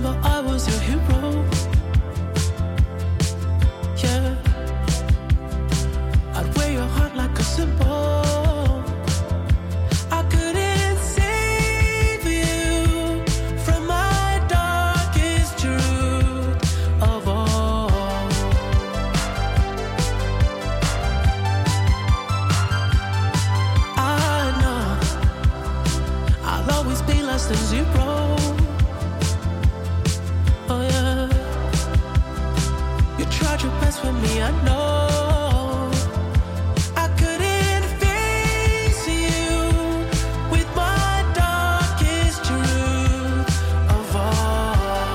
remember I was your hero. Yeah, I'd wear your heart like a symbol. I couldn't save you from my darkest truth of all. I know I'll always be less than zero. Oh yeah, you tried your best with me, I know. I couldn't face you with my darkest truth of all.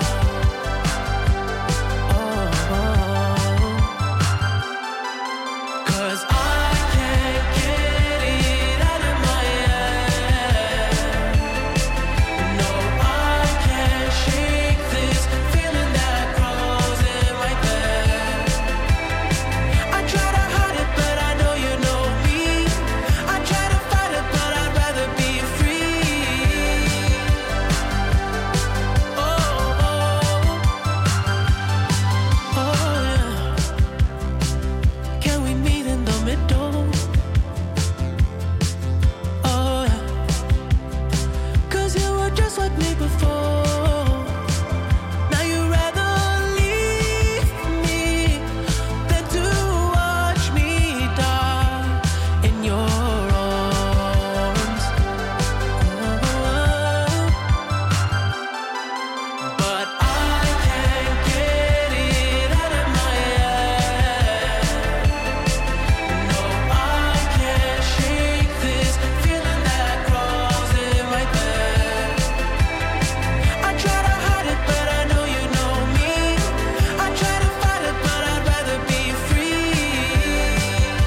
Cause I can't get it out of my head. No, I can't shake this feeling that crawls in my bed. I try to hide it, but I know you know me. I try to fight it, but I'd rather be free. Oh yeah. Can we meet in the middle? Oh yeah. 'Cause you were just like me before. Now you'd rather leave me than to watch me die in your arms. But I can't get it out of my head. No, I can't shake this feeling that crawls in my bed. I try to hide it, but I know you know me. I try to fight it, but I'd rather be free.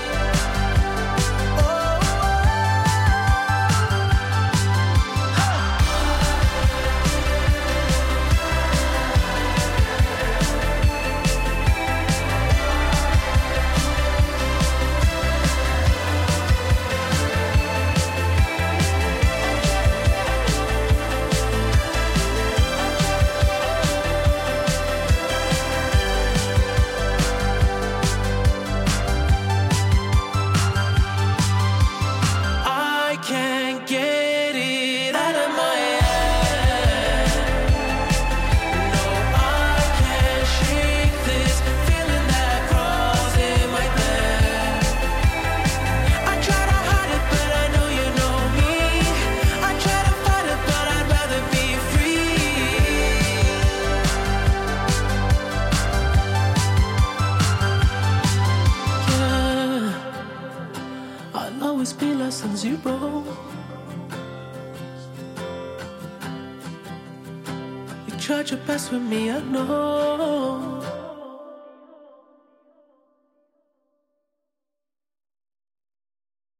I can't get it out of my head. No, I can't shake this feeling that crawls in my bed. I try to hide it, but I know you know me. I try to fight it, but I'd rather be free. Yeah, I'll always be less than zero. You tried your best with me, I know.